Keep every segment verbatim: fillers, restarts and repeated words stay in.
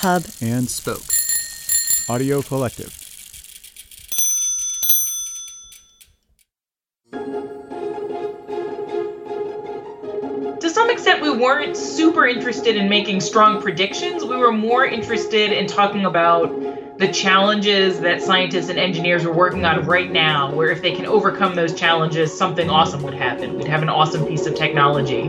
Hub, and Spoke. Audio Collective. To some extent, we weren't super interested in making strong predictions. We were more interested in talking about the challenges that scientists and engineers are working on right now, where if they can overcome those challenges, something awesome would happen. We'd have an awesome piece of technology.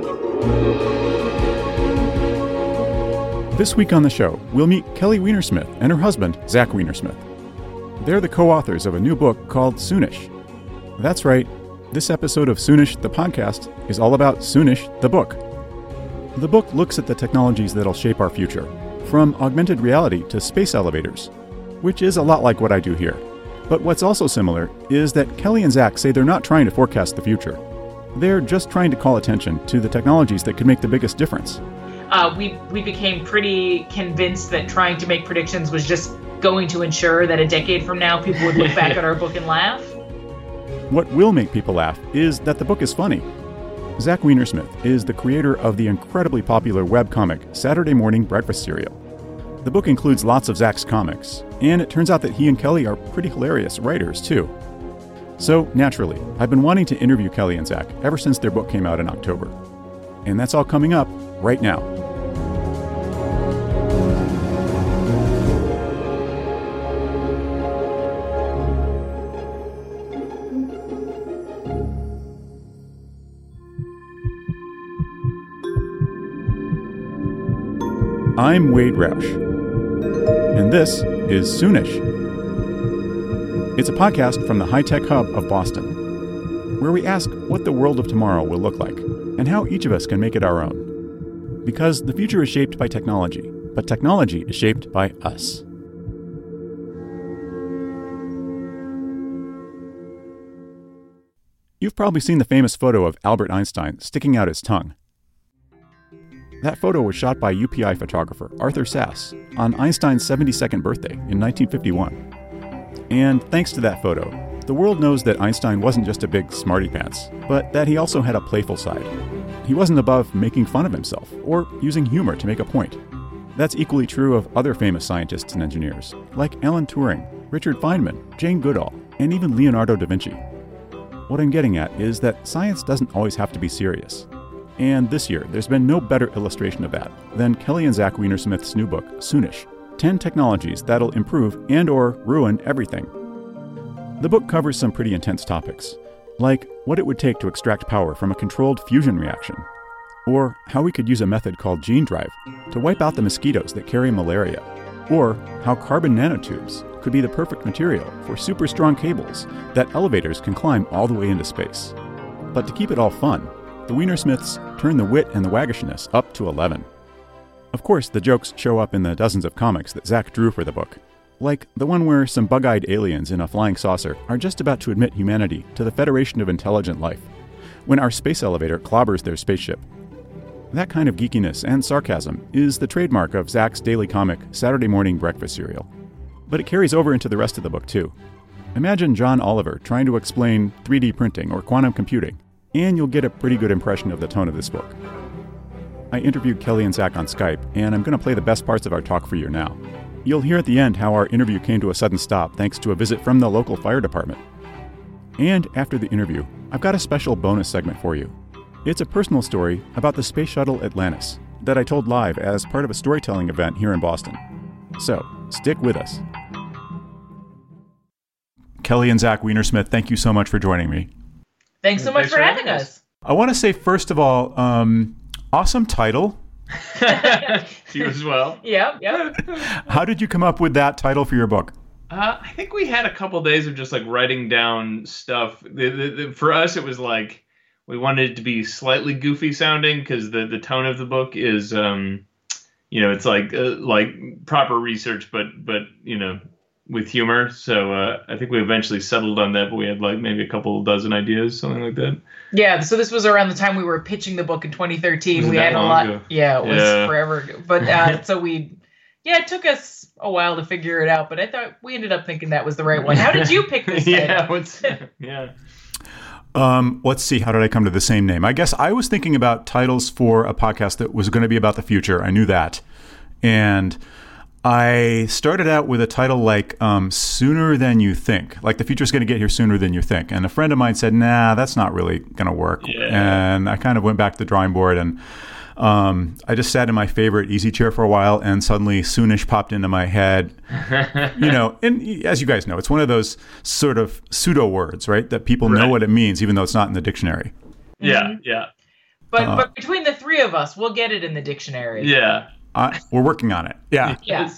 This week on the show, we'll meet Kelly Weinersmith and her husband, Zach Weinersmith. They're the co-authors of a new book called Soonish. That's right, this episode of Soonish, the podcast, is all about Soonish, the book. The book looks at the technologies that'll shape our future, from augmented reality to space elevators, which is a lot like what I do here. But what's also similar is that Kelly and Zach say they're not trying to forecast the future. They're just trying to call attention to the technologies that could make the biggest difference. Uh, we we became pretty convinced that trying to make predictions was just going to ensure that a decade from now people would look back at our book and laugh. What will make people laugh is that the book is funny. Zach Weinersmith is the creator of the incredibly popular webcomic Saturday Morning Breakfast Cereal. The book includes lots of Zach's comics, and it turns out that he and Kelly are pretty hilarious writers, too. So, naturally, I've been wanting to interview Kelly and Zach ever since their book came out in October. And that's all coming up right now. I'm Wade Roush, and this is Soonish. It's a podcast from the High-Tech Hub of Boston, where we ask what the world of tomorrow will look like and how each of us can make it our own. Because the future is shaped by technology, but technology is shaped by us. You've probably seen the famous photo of Albert Einstein sticking out his tongue. That photo was shot by U P I photographer Arthur Sass on Einstein's seventy-second birthday in nineteen fifty-one. And thanks to that photo, the world knows that Einstein wasn't just a big smarty pants, but that he also had a playful side. He wasn't above making fun of himself or using humor to make a point. That's equally true of other famous scientists and engineers, like Alan Turing, Richard Feynman, Jane Goodall, and even Leonardo da Vinci. What I'm getting at is that science doesn't always have to be serious. And this year, there's been no better illustration of that than Kelly and Zach Weinersmith's new book, Soonish, ten Technologies That'll Improve and or Ruin Everything. The book covers some pretty intense topics, like what it would take to extract power from a controlled fusion reaction, or how we could use a method called gene drive to wipe out the mosquitoes that carry malaria, or how carbon nanotubes could be the perfect material for super strong cables that elevators can climb all the way into space. But to keep it all fun, the Weinersmiths turn the wit and the waggishness up to eleven. Of course, the jokes show up in the dozens of comics that Zach drew for the book, like the one where some bug-eyed aliens in a flying saucer are just about to admit humanity to the Federation of Intelligent Life, when our space elevator clobbers their spaceship. That kind of geekiness and sarcasm is the trademark of Zach's daily comic Saturday Morning Breakfast Cereal. But it carries over into the rest of the book, too. Imagine John Oliver trying to explain three D printing or quantum computing, and you'll get a pretty good impression of the tone of this book. I interviewed Kelly and Zach on Skype, and I'm going to play the best parts of our talk for you now. You'll hear at the end how our interview came to a sudden stop thanks to a visit from the local fire department. And after the interview, I've got a special bonus segment for you. It's a personal story about the Space Shuttle Atlantis that I told live as part of a storytelling event here in Boston. So, stick with us. Kelly and Zach Weinersmith, thank you so much for joining me. Thanks so much Thanks for having us. us. I want to say, first of all, um, awesome title. To you as well. Yep, yep. How did you come up with that title for your book? Uh, I think we had a couple days of just like writing down stuff. The, the, the, for us, it was like we wanted it to be slightly goofy sounding because the, the tone of the book is, um, you know, it's like uh, like proper research, but but you know, with humor. So uh, I think we eventually settled on that, but we had like maybe a couple dozen ideas, something like that. Yeah, so this was around the time we were pitching the book in twenty thirteen. Was we that had a long lot. ago? Yeah, it was Yeah. forever ago. But uh, so we, yeah, it took us a while to figure it out, but I thought we ended up thinking that was the right one. How did you pick this? yeah, what's yeah. Um, let's see, how did I come to the same name? I guess I was thinking about titles for a podcast that was going to be about the future. I knew that. And I started out with a title like um, Sooner Than You Think, like the future's going to get here sooner than you think. And a friend of mine said, nah, that's not really going to work. Yeah. And I kind of went back to the drawing board, and um, I just sat in my favorite easy chair for a while, and suddenly Soonish popped into my head. You know, and as you guys know, it's one of those sort of pseudo words, right? That people Right. know what it means, even though it's not in the dictionary. Yeah, Mhm. yeah, But Uh, but between the three of us, we'll get it in the dictionary. yeah. Uh, we're working on it. Yeah. Yeah.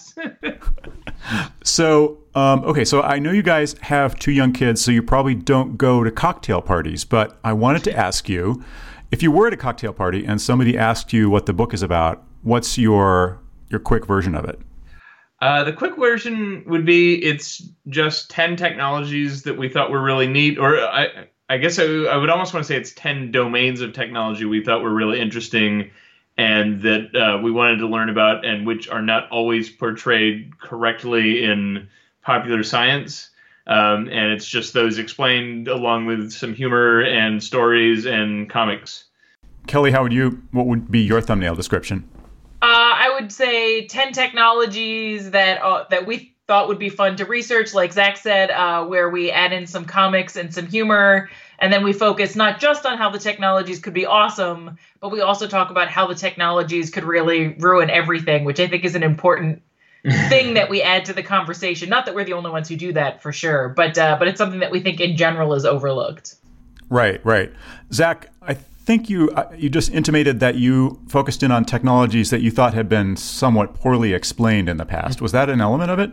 So, um, okay, so I know you guys have two young kids, so you probably don't go to cocktail parties, but I wanted to ask you, if you were at a cocktail party and somebody asked you what the book is about, what's your your quick version of it? Uh, the quick version would be it's just ten technologies that we thought were really neat, or I, I guess I, I would almost want to say it's ten domains of technology we thought were really interesting and that uh, we wanted to learn about, and which are not always portrayed correctly in popular science. Um, and it's just those explained along with some humor and stories and comics. Kelly, how would you, what would be your thumbnail description? Uh, I would say ten technologies that uh, that we thought would be fun to research, like Zach said, uh, where we add in some comics and some humor, and then we focus not just on how the technologies could be awesome, but we also talk about how the technologies could really ruin everything, which I think is an important thing that we add to the conversation. Not that we're the only ones who do that, for sure, but uh, but it's something that we think in general is overlooked. Right, right. Zach, I think you uh, you just intimated that you focused in on technologies that you thought had been somewhat poorly explained in the past. Was that an element of it?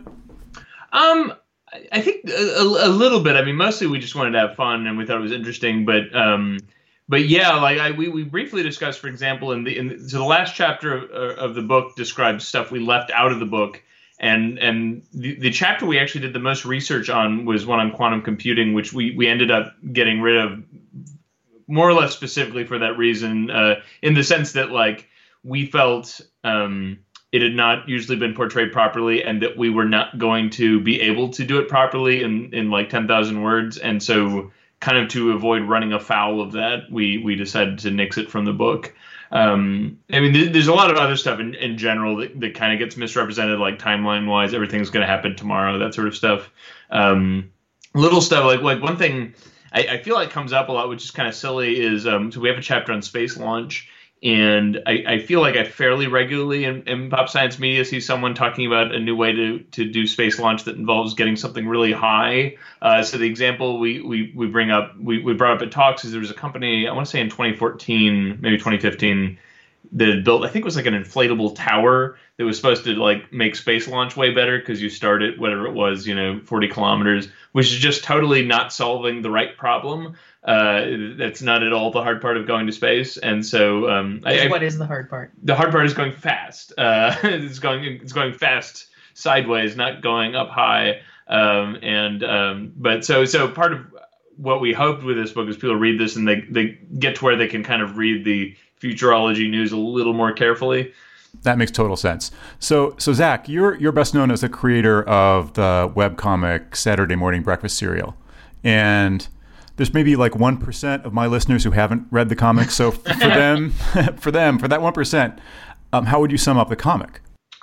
Um, I- I think a, a little bit. I mean, mostly we just wanted to have fun and we thought it was interesting. But um, but yeah, like I, we we briefly discussed, for example, in the in so the last chapter of, of the book describes stuff we left out of the book, and and the, the chapter we actually did the most research on was one on quantum computing, which we we ended up getting rid of more or less specifically for that reason, uh, in the sense that like we felt um, it had not usually been portrayed properly, and that we were not going to be able to do it properly in, in like ten thousand words. And so kind of to avoid running afoul of that, we, we decided to nix it from the book. Um, I mean, th- there's a lot of other stuff in, in general that, that kind of gets misrepresented, like timeline wise, everything's going to happen tomorrow, that sort of stuff. Um, little stuff like, like one thing I, I feel like comes up a lot, which is kind of silly, is um, so we have a chapter on space launch, and I, I feel like I fairly regularly in, in pop science media see someone talking about a new way to, to do space launch that involves getting something really high. Uh, so the example we, we, we bring up, we, we brought up at talks is there was a company, I want to say in twenty fourteen, maybe twenty fifteen, that had built, I think it was like an inflatable tower that was supposed to like make space launch way better because you start at whatever it was, you know, forty kilometers, which is just totally not solving the right problem. Uh, that's not at all the hard part of going to space. And so um, I, I, What is the hard part? the hard part is going fast. Uh, it's going it's going fast sideways, not going up high. Um, and um, but so so part of what we hoped with this book is people read this and they they get to where they can kind of read the futurology news a little more carefully. That makes total sense. So, so Zach, you're you're best known as the creator of the webcomic Saturday Morning Breakfast Cereal, and there's maybe like one percent of my listeners who haven't read the comic. So for them, for them, for that one percent, um, how would you sum up the comic?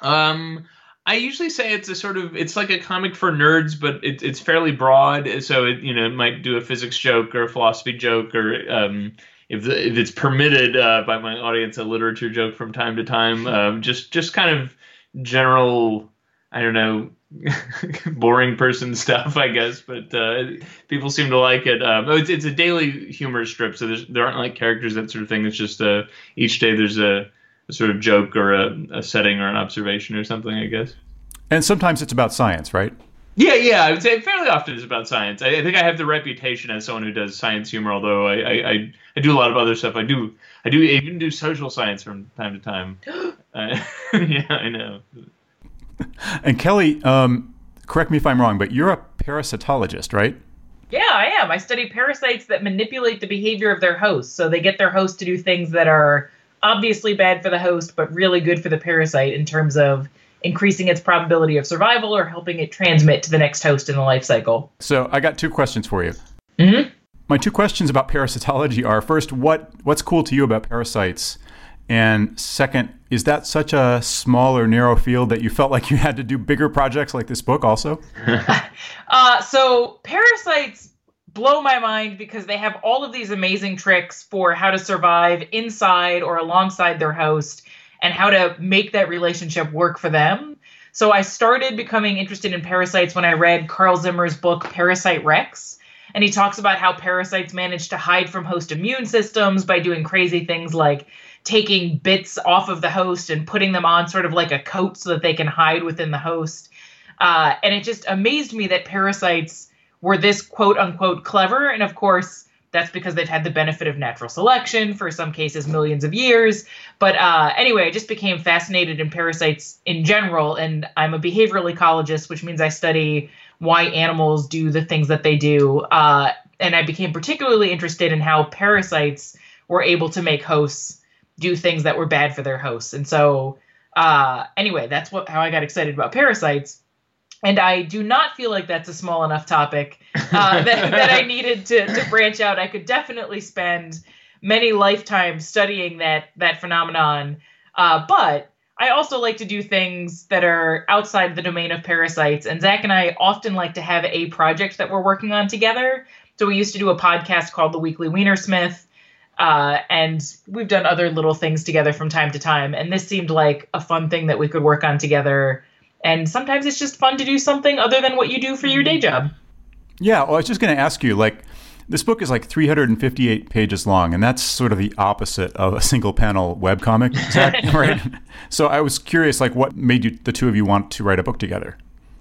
Um, I usually say it's a sort of it's like a comic for nerds, but it, it's fairly broad. So it you know it might do a physics joke or a philosophy joke or um, if the, if it's permitted uh, by my audience, a literature joke from time to time. Um, just just kind of general, I don't know, boring person stuff, I guess. But uh, people seem to like it. Um, it's it's a daily humor strip, so there's, there aren't like characters, that sort of thing. It's just uh, each day there's a, a sort of joke or a, a setting or an observation or something, I guess. And sometimes it's about science, right? Yeah, yeah, I would say fairly often it's about science. I, I think I have the reputation as someone who does science humor, although I, I, I, I do a lot of other stuff. I do I do even do social science from time to time. uh, yeah, I know. And Kelly, um, correct me if I'm wrong, but you're a parasitologist, right? Yeah, I am. I study parasites that manipulate the behavior of their hosts. So they get their host to do things that are obviously bad for the host, but really good for the parasite in terms of increasing its probability of survival or helping it transmit to the next host in the life cycle. So I got two questions for you. Mm-hmm. My two questions about parasitology are, first, what what's cool to you about parasites? And second, is that such a small or narrow field that you felt like you had to do bigger projects like this book also? uh, so parasites blow my mind because they have all of these amazing tricks for how to survive inside or alongside their host and how to make that relationship work for them. So I started becoming interested in parasites when I read Carl Zimmer's book, Parasite Rex. And he talks about how parasites manage to hide from host immune systems by doing crazy things like taking bits off of the host and putting them on sort of like a coat so that they can hide within the host. Uh, and it just amazed me that parasites were this quote unquote clever. And of course, that's because they've had the benefit of natural selection for some cases, millions of years. But uh, anyway, I just became fascinated in parasites in general. And I'm a behavioral ecologist, which means I study why animals do the things that they do. Uh, and I became particularly interested in how parasites were able to make hosts do things that were bad for their hosts. And so uh, anyway, that's what how I got excited about parasites. And I do not feel like that's a small enough topic uh, that, that I needed to, to branch out. I could definitely spend many lifetimes studying that that phenomenon. Uh, but I also like to do things that are outside the domain of parasites. And Zach and I often like to have a project that we're working on together. So we used to do a podcast called The Weekly Wienersmith. Uh, and we've done other little things together from time to time. And this seemed like a fun thing that we could work on together. And sometimes it's just fun to do something other than what you do for your day job. Yeah, well, I was just going to ask you, like, this book is like three hundred fifty-eight pages long, and that's sort of the opposite of a single panel webcomic, Zach, right? So I was curious, like, what made you, the two of you want to write a book together?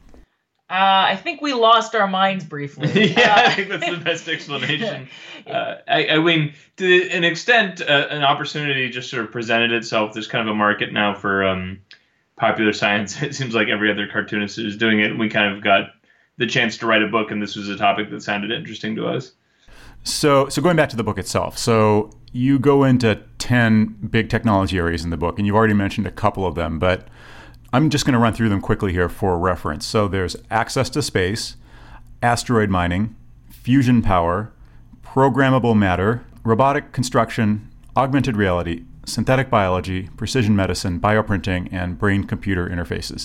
Uh, I think we lost our minds briefly. yeah, uh, I think that's the best explanation. Uh, I, I mean, to an extent, uh, an opportunity just sort of presented itself. There's kind of a market now for um, popular science. It seems like every other cartoonist is doing it, and we kind of got the chance to write a book, and this was a topic that sounded interesting to us. So, so going back to the book itself, so you go into ten big technology areas in the book, and you've already mentioned a couple of them, but I'm just going to run through them quickly here for reference. So there's access to space, asteroid mining, fusion power, programmable matter, robotic construction, augmented reality, synthetic biology, precision medicine, bioprinting, and brain-computer interfaces.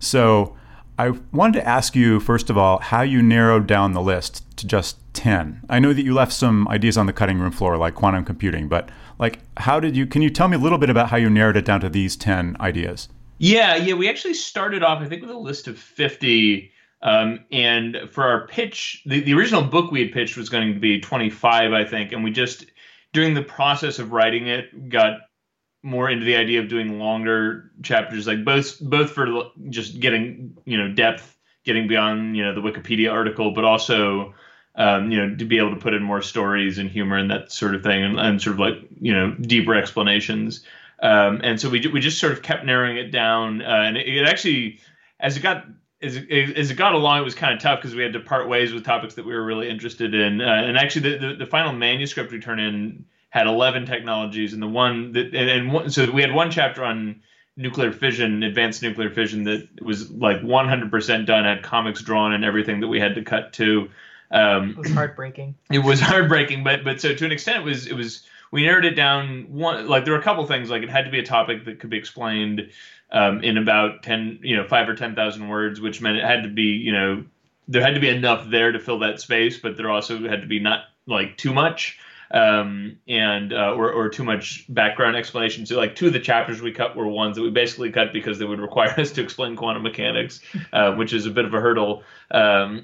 So I wanted to ask you, first of all, how you narrowed down the list to just ten. I know that you left some ideas on the cutting room floor, like quantum computing, but like, how did you, can you tell me a little bit about how you narrowed it down to these ten ideas? Yeah, yeah, we actually started off, I think, with a list of fifty. Um, and for our pitch, the, the original book we had pitched was going to be twenty-five, I think. And we just, during the process of writing it, got more into the idea of doing longer chapters, like both both for just getting, you know, depth, getting beyond, you know, the Wikipedia article, but also, um, you know, to be able to put in more stories and humor and that sort of thing, and, and sort of like, you know, deeper explanations. Um, and so we we just sort of kept narrowing it down, uh, and it, it actually, as it got as it, as it got along, it was kind of tough because we had to part ways with topics that we were really interested in. Uh, and actually, the, the the final manuscript we turned in had eleven technologies, and the one that and, and one, so we had one chapter on nuclear fission, advanced nuclear fission, that was like one hundred percent done, had comics drawn and everything that we had to cut to. Um, it was heartbreaking. It was heartbreaking, but but so to an extent, it was it was. We narrowed it down. One, like there were a couple things. Like it had to be a topic that could be explained um, in about ten, you know, five or ten thousand words, which meant it had to be, you know, there had to be enough there to fill that space, but there also had to be not like too much, um, and uh, or or too much background explanation. So like two of the chapters we cut were ones that we basically cut because they would require us to explain quantum mechanics, uh, which is a bit of a hurdle. Um,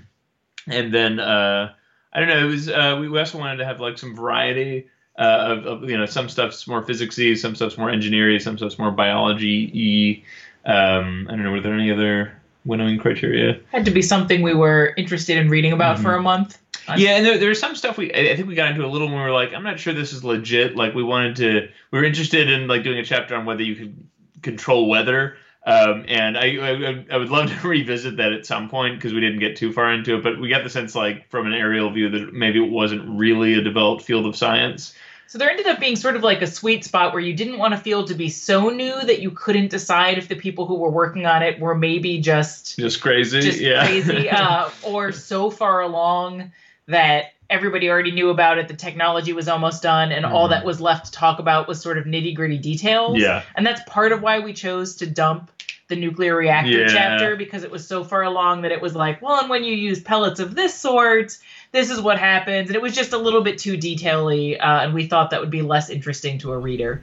and then uh, I don't know. It was uh, we also wanted to have like some variety. Uh, of, of, you know, some stuff's more physics-y, some stuff's more engineering, some stuff's more biology-y. Um, I don't know, were there any other winnowing criteria? Had to be something we were interested in reading about mm-hmm. for a month. Yeah, and there, there was some stuff we, I think we got into a little when we were like, I'm not sure this is legit. Like we wanted to, we were interested in like doing a chapter on whether you could control weather. Um, and I, I I would love to revisit that at some point because we didn't get too far into it, but we got the sense like from an aerial view that maybe it wasn't really a developed field of science. So there ended up being sort of like a sweet spot where you didn't want a field to be so new that you couldn't decide if the people who were working on it were maybe just just crazy, just yeah. crazy, uh, or so far along that everybody already knew about it. The technology was almost done, and mm. all that was left to talk about was sort of nitty-gritty details. Yeah. And that's part of why we chose to dump the nuclear reactor yeah. chapter, because it was so far along that it was like, well, and when you use pellets of this sort, this is what happens. And it was just a little bit too detail-y, uh, and we thought that would be less interesting to a reader.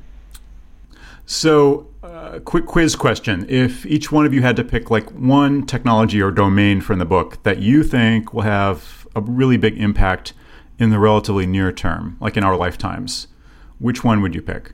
So, uh, quick quiz question. If each one of you had to pick like one technology or domain from the book that you think will have a really big impact in the relatively near term, like in our lifetimes, which one would you pick?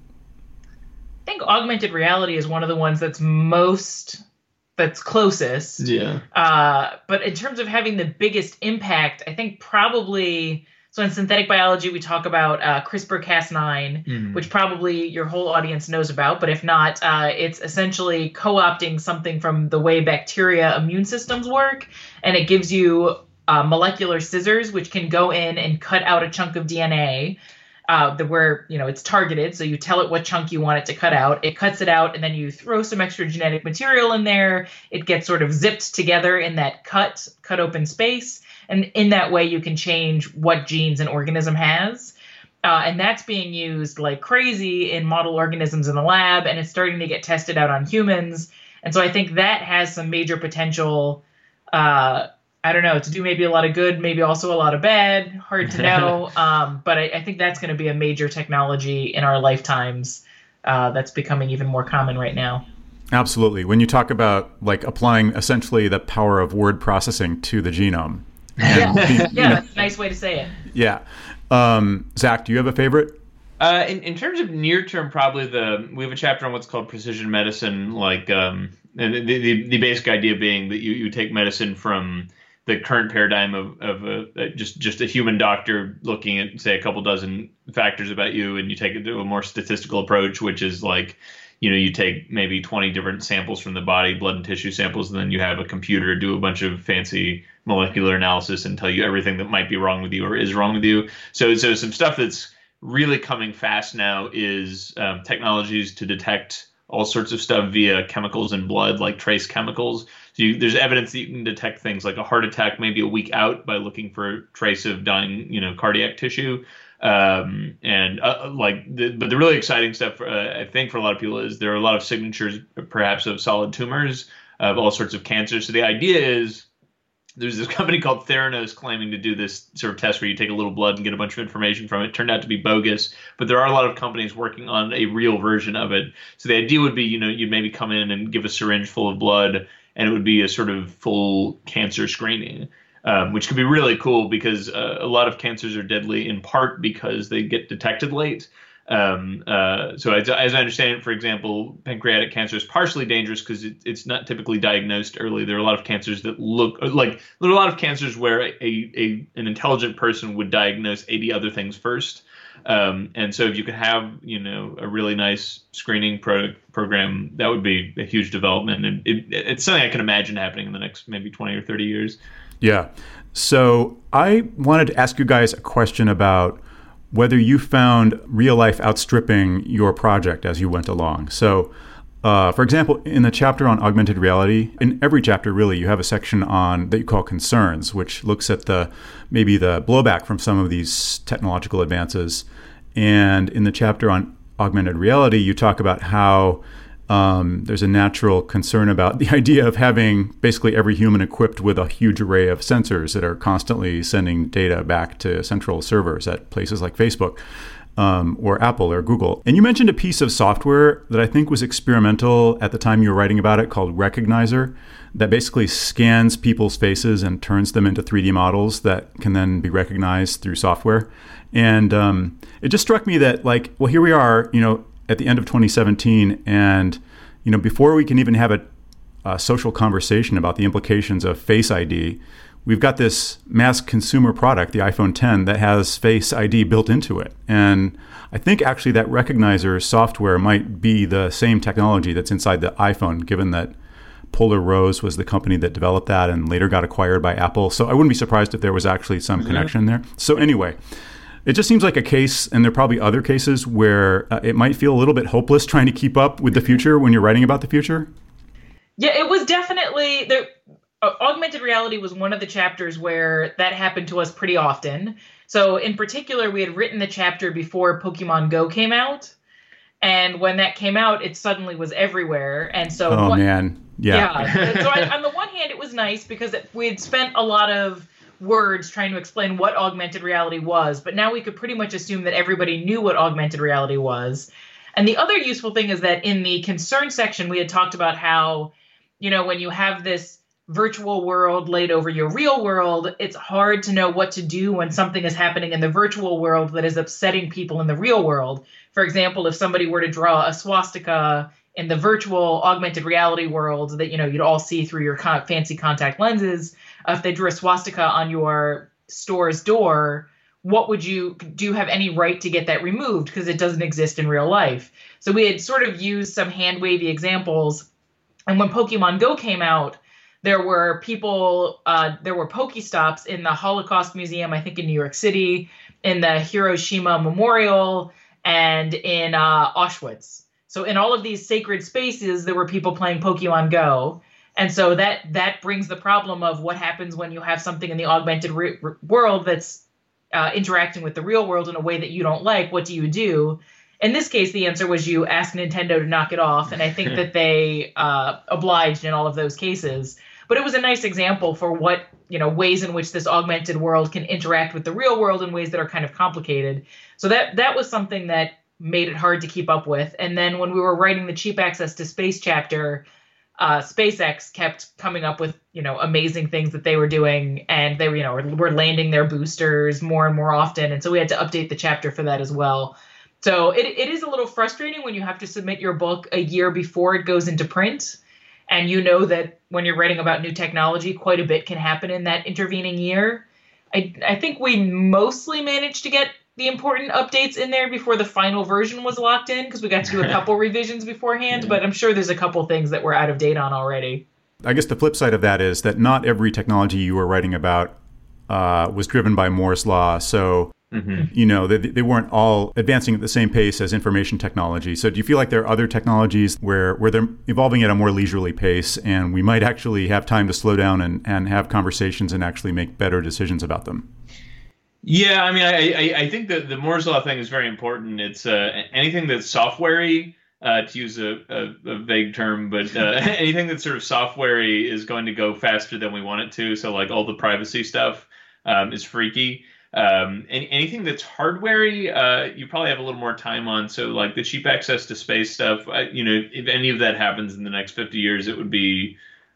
I think augmented reality is one of the ones that's most, that's closest. Yeah. Uh, but in terms of having the biggest impact, I think probably... So in synthetic biology, we talk about uh, CRISPR Cas nine, mm. which probably your whole audience knows about. But if not, uh, it's essentially co-opting something from the way bacteria immune systems work. And it gives you uh, molecular scissors, which can go in and cut out a chunk of D N A uh, that where, you know, it's targeted. So you tell it what chunk you want it to cut out. It cuts it out, and then you throw some extra genetic material in there. It gets sort of zipped together in that cut, cut open space. And in that way, you can change what genes an organism has. Uh, and that's being used like crazy in model organisms in the lab, and it's starting to get tested out on humans. And so I think that has some major potential, uh, I don't know, to do maybe a lot of good, maybe also a lot of bad, hard to know. um, but I, I think that's going to be a major technology in our lifetimes uh, that's becoming even more common right now. Absolutely. When you talk about like applying essentially the power of word processing to the genome. Yeah, yeah, you know, that's a nice way to say it. Yeah. Um, Zach, do you have a favorite? Uh, in, in terms of near term, probably the we have a chapter on what's called precision medicine, like um, and the, the the basic idea being that you, you take medicine from the current paradigm of of a, just just a human doctor looking at, say, a couple dozen factors about you, and you take it to a more statistical approach, which is like, you know, you take maybe twenty different samples from the body, blood and tissue samples, and then you have a computer do a bunch of fancy molecular analysis and tell you everything that might be wrong with you or is wrong with you. So, so some stuff that's really coming fast now is um, technologies to detect all sorts of stuff via chemicals in blood, like trace chemicals. So you, there's evidence that you can detect things like a heart attack maybe a week out by looking for a trace of dying, you know, cardiac tissue. Um, and uh, like, the, but the really exciting stuff, uh, I think, for a lot of people is there are a lot of signatures, perhaps, of solid tumors, of all sorts of cancers. So the idea is there's this company called Theranos claiming to do this sort of test where you take a little blood and get a bunch of information from it. It turned out to be bogus, but there are a lot of companies working on a real version of it. So the idea would be, you know, you'd maybe come in and give a syringe full of blood, and it would be a sort of full cancer screening. Um, which could be really cool because uh, a lot of cancers are deadly in part because they get detected late. Um, uh, so as, as I understand it, for example, pancreatic cancer is partially dangerous because it, it's not typically diagnosed early. There are a lot of cancers that look like there are a lot of cancers where a, a an intelligent person would diagnose eighty other things first. Um, and so if you could have, you know, a really nice screening pro- program, that would be a huge development. And it, it's something I can imagine happening in the next maybe twenty or thirty years. Yeah. So I wanted to ask you guys a question about whether you found real life outstripping your project as you went along. So, uh, for example, in the chapter on augmented reality, in every chapter, really, you have a section on that you call concerns, which looks at the maybe the blowback from some of these technological advances. And in the chapter on augmented reality, you talk about how Um, there's a natural concern about the idea of having basically every human equipped with a huge array of sensors that are constantly sending data back to central servers at places like Facebook um, or Apple or Google. And you mentioned a piece of software that I think was experimental at the time you were writing about it called Recognizer, that basically scans people's faces and turns them into three D models that can then be recognized through software. And um, it just struck me that, like, well, here we are, you know, at the end of twenty seventeen, and you know, before we can even have a, a social conversation about the implications of Face I D, we've got this mass consumer product, the iPhone ten, that has Face I D built into it. And I think actually that Recognizer software might be the same technology that's inside the iPhone, given that Polar Rose was the company that developed that and later got acquired by Apple. So I wouldn't be surprised if there was actually some mm-hmm. connection there. So anyway, it just seems like a case, and there are probably other cases where uh, it might feel a little bit hopeless trying to keep up with the future when you're writing about the future. Yeah, it was definitely there. uh, augmented reality was one of the chapters where that happened to us pretty often. So in particular, we had written the chapter before Pokemon Go came out. And when that came out, it suddenly was everywhere. And so, oh, one, man. Yeah. yeah. So I, on the one hand, it was nice because it, we had spent a lot of words trying to explain what augmented reality was. But now we could pretty much assume that everybody knew what augmented reality was. And the other useful thing is that in the concern section, we had talked about how, you know, when you have this virtual world laid over your real world, it's hard to know what to do when something is happening in the virtual world that is upsetting people in the real world. For example, if somebody were to draw a swastika in the virtual augmented reality world that, you know, you'd all see through your con- fancy contact lenses, uh, if they drew a swastika on your store's door, what would you, do you have any right to get that removed? Because it doesn't exist in real life. So we had sort of used some hand-wavy examples. And when Pokemon Go came out, there were people, uh, there were Pokestops in the Holocaust Museum, I think in New York City, in the Hiroshima Memorial, and in uh, Auschwitz. So in all of these sacred spaces, there were people playing Pokemon Go. And so that that brings the problem of what happens when you have something in the augmented re- re- world that's uh, interacting with the real world in a way that you don't like. What do you do? In this case, the answer was you ask Nintendo to knock it off. And I think that they uh, obliged in all of those cases. But it was a nice example for what, you know, ways in which this augmented world can interact with the real world in ways that are kind of complicated. So that that was something that made it hard to keep up with. And then when we were writing the Cheap Access to Space chapter, uh, SpaceX kept coming up with, you know, amazing things that they were doing. And they were, you know, were, were landing their boosters more and more often. And so we had to update the chapter for that as well. So it it is a little frustrating when you have to submit your book a year before it goes into print. And you know that when you're writing about new technology, quite a bit can happen in that intervening year. I, I think we mostly managed to get the important updates in there before the final version was locked in, because we got to do a couple revisions beforehand, yeah. But I'm sure there's a couple things that we're out of date on already. I guess the flip side of that is that not every technology you were writing about uh, was driven by Moore's Law. So Mm-hmm. You know, they, they weren't all advancing at the same pace as information technology. So do you feel like there are other technologies where, where they're evolving at a more leisurely pace and we might actually have time to slow down and, and have conversations and actually make better decisions about them? Yeah, I mean, I, I, I think that the Moore's Law thing is very important. It's uh, anything that's software-y, uh, to use a, a, a vague term, but uh, anything that's sort of software-y is going to go faster than we want it to. So like all the privacy stuff um, is freaky. Um, any, anything that's hardware-y, uh, you probably have a little more time on. So like the cheap access to space stuff, I, you know, if any of that happens in the next fifty years, it would be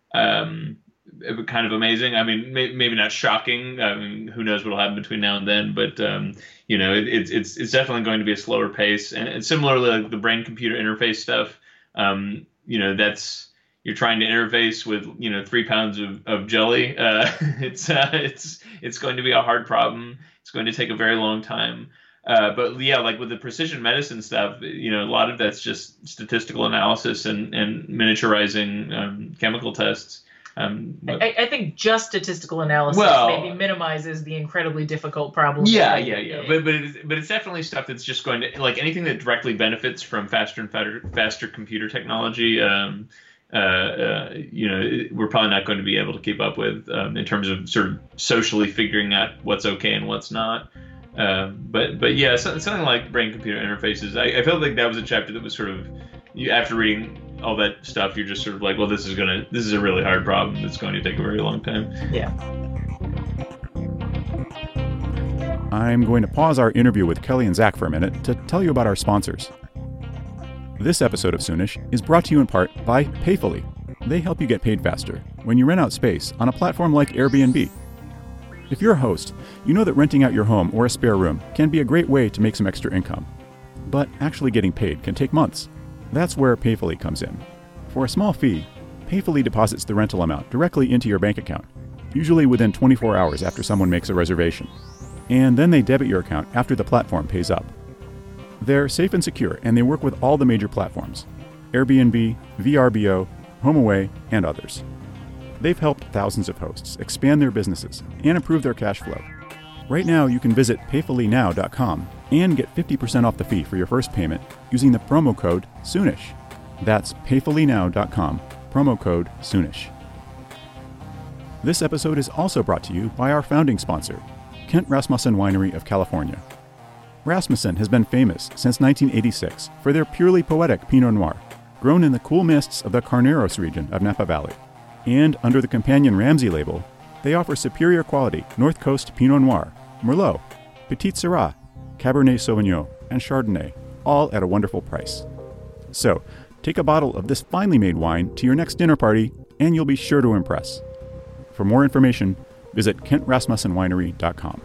um, it would kind of amazing. I mean, may, maybe not shocking. I mean, who knows what'll happen between now and then, but um, you know, it, it's it's it's definitely going to be a slower pace. And, and similarly, like the brain-computer interface stuff, um, you know, that's you're trying to interface with, you know, three pounds of, of jelly. Uh, it's uh, it's it's going to be a hard problem. It's going to take a very long time. Uh, but yeah, like with the precision medicine stuff, you know, a lot of that's just statistical analysis and, and miniaturizing um, chemical tests. Um, I, I think just statistical analysis well, maybe minimizes the incredibly difficult problem. Yeah, yeah, yeah. But but it's, but it's definitely stuff that's just going to, like anything that directly benefits from faster and faster, faster computer technology. Um, uh, uh, you know, we're probably not going to be able to keep up with um, in terms of sort of socially figuring out what's okay and what's not. Um, but but yeah, so, something like brain-computer interfaces. I, I felt like that was a chapter that was sort of, you, after reading all that stuff, you're just sort of like, well, this is gonna, this is a really hard problem that's going to take a very long time. Yeah. I'm going to pause our interview with Kelly and Zach for a minute to tell you about our sponsors. This episode of Soonish is brought to you in part by Payfully. They help you get paid faster when you rent out space on a platform like Airbnb. If you're a host, you know that renting out your home or a spare room can be a great way to make some extra income. But actually getting paid can take months. That's where Payfully comes in. For a small fee, Payfully deposits the rental amount directly into your bank account, usually within twenty-four hours after someone makes a reservation. And then they debit your account after the platform pays up. They're safe and secure, and they work with all the major platforms: Airbnb, V R B O, HomeAway, and others. They've helped thousands of hosts expand their businesses and improve their cash flow. Right now, you can visit payfully now dot com and get fifty percent off the fee for your first payment using the promo code Soonish. That's payfully now dot com, promo code Soonish. This episode is also brought to you by our founding sponsor, Kent Rasmussen Winery of California. Rasmussen has been famous since nineteen eighty-six for their purely poetic Pinot Noir, grown in the cool mists of the Carneros region of Napa Valley. And under the companion Ramsey label, they offer superior quality North Coast Pinot Noir, Merlot, Petit Syrah, Cabernet Sauvignon, and Chardonnay, all at a wonderful price. So, take a bottle of this finely made wine to your next dinner party, and you'll be sure to impress. For more information, visit kent rasmussen winery dot com.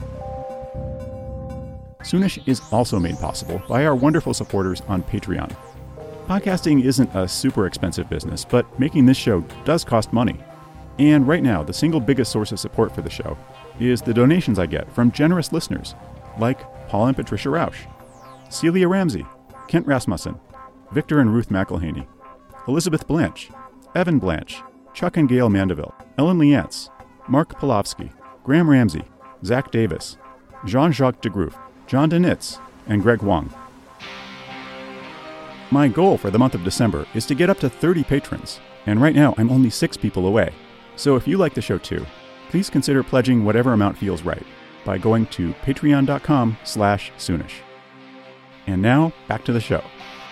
Soonish is also made possible by our wonderful supporters on Patreon. Podcasting isn't a super expensive business, but making this show does cost money. And right now, the single biggest source of support for the show is the donations I get from generous listeners like Paul and Patricia Rausch, Celia Ramsey, Kent Rasmussen, Victor and Ruth McElhaney, Elizabeth Blanche, Evan Blanche, Chuck and Gail Mandeville, Ellen Liantz, Mark Polofsky, Graham Ramsey, Zach Davis, Jean-Jacques DeGroof, John Denitz, and Greg Wong. My goal for the month of December is to get up to thirty patrons, and right now I'm only six people away. So if you like the show too, please consider pledging whatever amount feels right by going to patreon.com slash Soonish. And now, back to the show.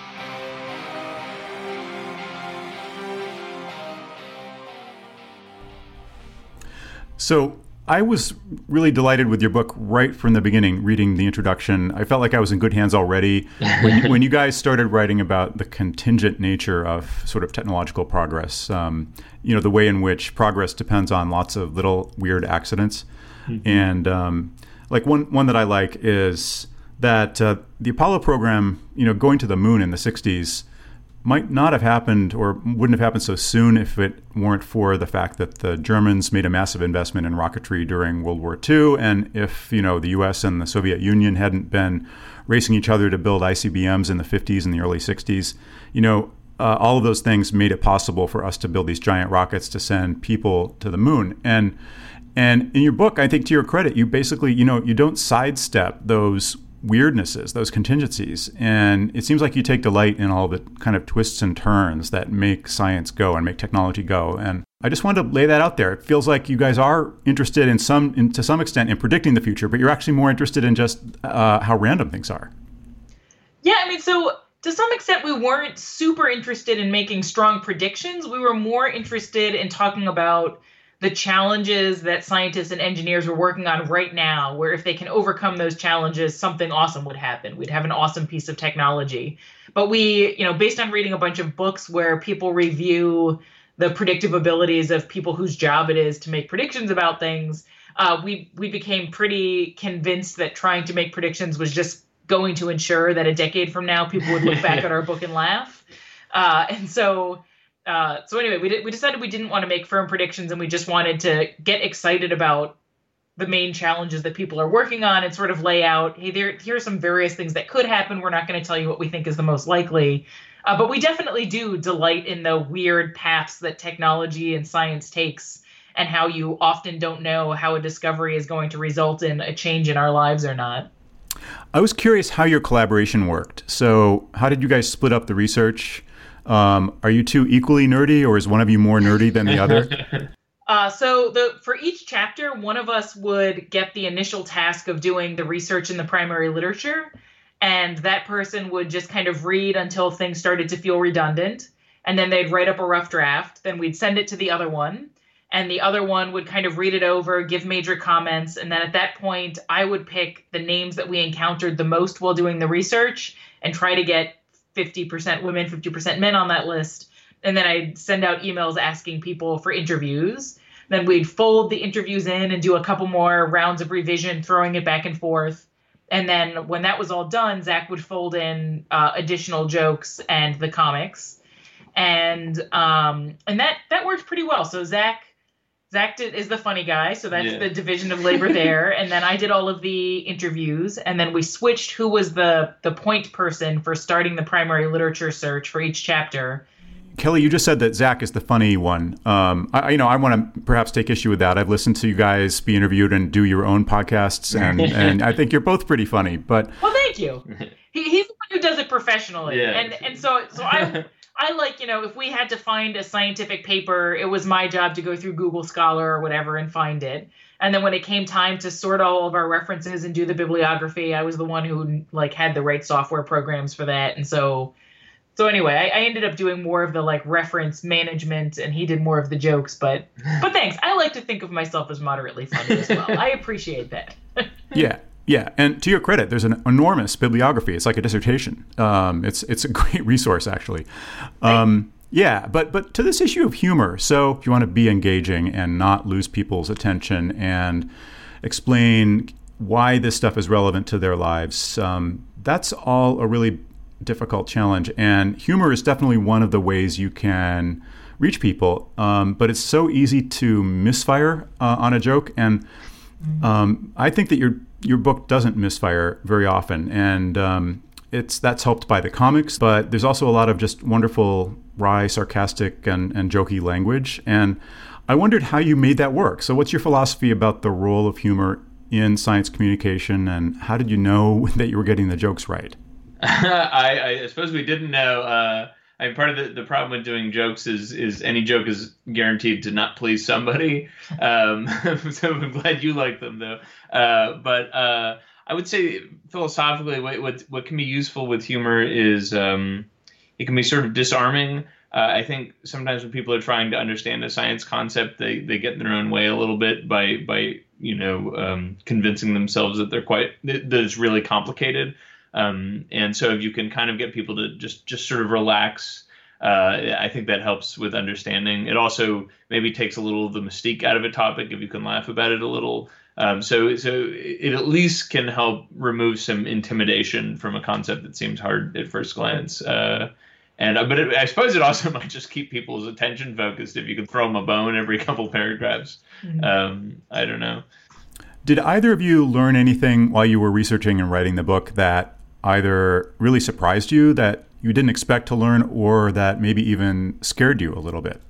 So I was really delighted with your book right from the beginning, reading the introduction. I felt like I was in good hands already. When, when you guys started writing about the contingent nature of sort of technological progress, um, you know, the way in which progress depends on lots of little weird accidents. Mm-hmm. And um, like one, one that I like is that uh, the Apollo program, you know, going to the moon in the sixties might not have happened or wouldn't have happened so soon if it weren't for the fact that the Germans made a massive investment in rocketry during World War Two. And if, you know, the U S and the Soviet Union hadn't been racing each other to build I C B Ms in the fifties and the early sixties, you know, uh, all of those things made it possible for us to build these giant rockets to send people to the moon. And and in your book, I think to your credit, you basically, you know, you don't sidestep those weirdnesses, those contingencies. And it seems like you take delight in all the kind of twists and turns that make science go and make technology go. And I just wanted to lay that out there. It feels like you guys are interested in some, in, to some extent, in predicting the future, but you're actually more interested in just uh, how random things are. Yeah, I mean, so to some extent, we weren't super interested in making strong predictions. We were more interested in talking about the challenges that scientists and engineers are working on right now, where if they can overcome those challenges, something awesome would happen. We'd have an awesome piece of technology. But we, you know, based on reading a bunch of books where people review the predictive abilities of people whose job it is to make predictions about things, uh, we we became pretty convinced that trying to make predictions was just going to ensure that a decade from now, people would look back at our book and laugh. Uh, and so... Uh, so anyway, we did, we decided we didn't want to make firm predictions, and we just wanted to get excited about the main challenges that people are working on and sort of lay out, hey, there, here are some various things that could happen. We're not going to tell you what we think is the most likely. Uh, but we definitely do delight in the weird paths that technology and science takes and how you often don't know how a discovery is going to result in a change in our lives or not. I was curious how your collaboration worked. So how did you guys split up the research? Um, are you two equally nerdy, or is one of you more nerdy than the other? uh, so the for each chapter, one of us would get the initial task of doing the research in the primary literature, and that person would just kind of read until things started to feel redundant, and then they'd write up a rough draft. Then we'd send it to the other one, and the other one would kind of read it over, give major comments, and then at that point, I would pick the names that we encountered the most while doing the research and try to get fifty percent women, fifty percent men on that list. And then I'd send out emails asking people for interviews. Then we'd fold the interviews in and do a couple more rounds of revision, throwing it back and forth. And then when that was all done, Zach would fold in uh, additional jokes and the comics. And um, and that, that worked pretty well. So Zach Zach did, is the funny guy, so that's yeah. the division of labor there. And then I did all of the interviews, and then we switched who was the the point person for starting the primary literature search for each chapter. Kelly, you just said that Zach is the funny one. Um, I, you know, I want to perhaps take issue with that. I've listened to you guys be interviewed and do your own podcasts, and, and I think you're both pretty funny. But well, thank you. He, he's the one who does it professionally, yeah. and and so so I I like, you know, if we had to find a scientific paper, it was my job to go through Google Scholar or whatever and find it. And then when it came time to sort all of our references and do the bibliography, I was the one who like had the right software programs for that. And so, so anyway, I, I ended up doing more of the like reference management, and he did more of the jokes. But, but thanks. I like to think of myself as moderately funny as well. I appreciate that. Yeah. Yeah, and to your credit, there's an enormous bibliography. It's like a dissertation. Um, it's it's a great resource, actually. Um, yeah, but but to this issue of humor, so if you want to be engaging and not lose people's attention and explain why this stuff is relevant to their lives, um, that's all a really difficult challenge. And humor is definitely one of the ways you can reach people. Um, but it's so easy to misfire uh, on a joke, and um, I think that you're your book doesn't misfire very often, and um, it's that's helped by the comics, but there's also a lot of just wonderful wry, sarcastic, and, and jokey language, and I wondered how you made that work. So what's your philosophy about the role of humor in science communication, and how did you know that you were getting the jokes right? I, I suppose we didn't know. Uh, I mean, part of the, the problem with doing jokes is is any joke is guaranteed to not please somebody. Um, so I'm glad you like them, though. Uh, but uh, I would say philosophically, what, what what can be useful with humor is um, it can be sort of disarming. Uh, I think sometimes when people are trying to understand a science concept, they, they get in their own way a little bit by by you know um, convincing themselves that they're quite that it's really complicated. Um, and so if you can kind of get people to just, just sort of relax, uh, I think that helps with understanding. It also maybe takes a little of the mystique out of a topic if you can laugh about it a little. Um, so, so it at least can help remove some intimidation from a concept that seems hard at first glance. Uh, and, but it, I suppose it also might just keep people's attention focused if you could throw them a bone every couple paragraphs. Mm-hmm. Um, I don't know. Did either of you learn anything while you were researching and writing the book that either really surprised you, that you didn't expect to learn, or that maybe even scared you a little bit?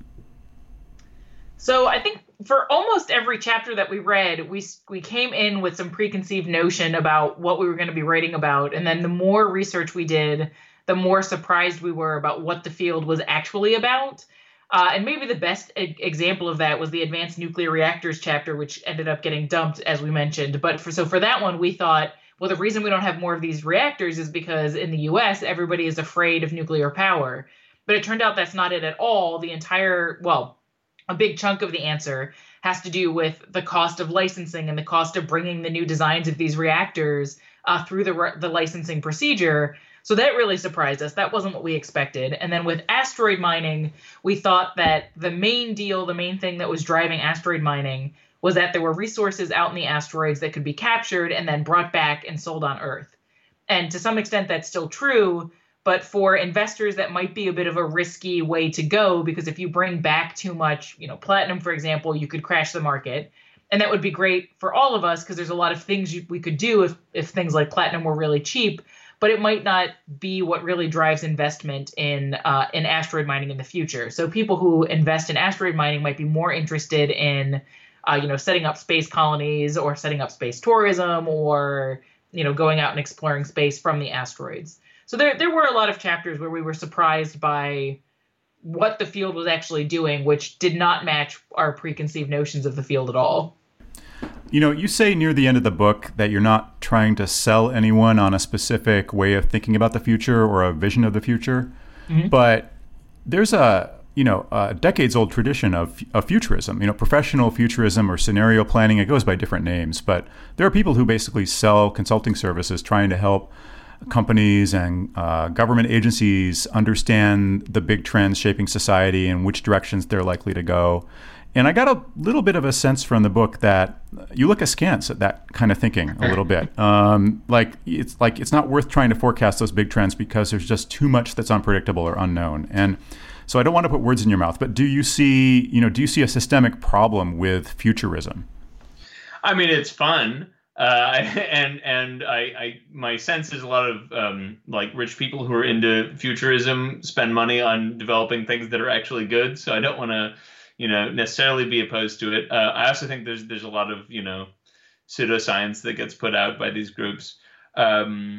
So I think for almost every chapter that we read, we we came in with some preconceived notion about what we were going to be writing about. And then the more research we did, the more surprised we were about what the field was actually about. Uh, and maybe the best e- example of that was the advanced nuclear reactors chapter, which ended up getting dumped, as we mentioned. But for so for that one, we thought, well, the reason we don't have more of these reactors is because in the U S, everybody is afraid of nuclear power. But it turned out that's not it at all. The entire, well, a big chunk of the answer has to do with the cost of licensing and the cost of bringing the new designs of these reactors uh, through the, the licensing procedure. So that really surprised us. That wasn't what we expected. And then with asteroid mining, we thought that the main deal, the main thing that was driving asteroid mining was that there were resources out in the asteroids that could be captured and then brought back and sold on Earth. And to some extent, that's still true. But for investors, that might be a bit of a risky way to go, because if you bring back too much, you know, platinum, for example, you could crash the market. And that would be great for all of us because there's a lot of things you, we could do if, if things like platinum were really cheap. But it might not be what really drives investment in uh, in asteroid mining in the future. So people who invest in asteroid mining might be more interested in Uh, you know, setting up space colonies or setting up space tourism, or, you know, going out and exploring space from the asteroids. So there there were a lot of chapters where we were surprised by what the field was actually doing, which did not match our preconceived notions of the field at all. You know, you say near the end of the book that you're not trying to sell anyone on a specific way of thinking about the future or a vision of the future, mm-hmm. but there's a you know, a decades-old tradition of, of futurism, you know, professional futurism or scenario planning. It goes by different names, but there are people who basically sell consulting services trying to help companies and uh, government agencies understand the big trends shaping society and which directions they're likely to go. And I got a little bit of a sense from the book that you look askance at that kind of thinking a little bit. Um, like it's like it's not worth trying to forecast those big trends because there's just too much that's unpredictable or unknown. And so I don't want to put words in your mouth, but do you see, you know, do you see a systemic problem with futurism? I mean, it's fun. Uh, and and I, I my sense is a lot of um, like rich people who are into futurism spend money on developing things that are actually good. So I don't want to, you know, necessarily be opposed to it. Uh, I also think there's there's a lot of, you know, pseudoscience that gets put out by these groups. Um,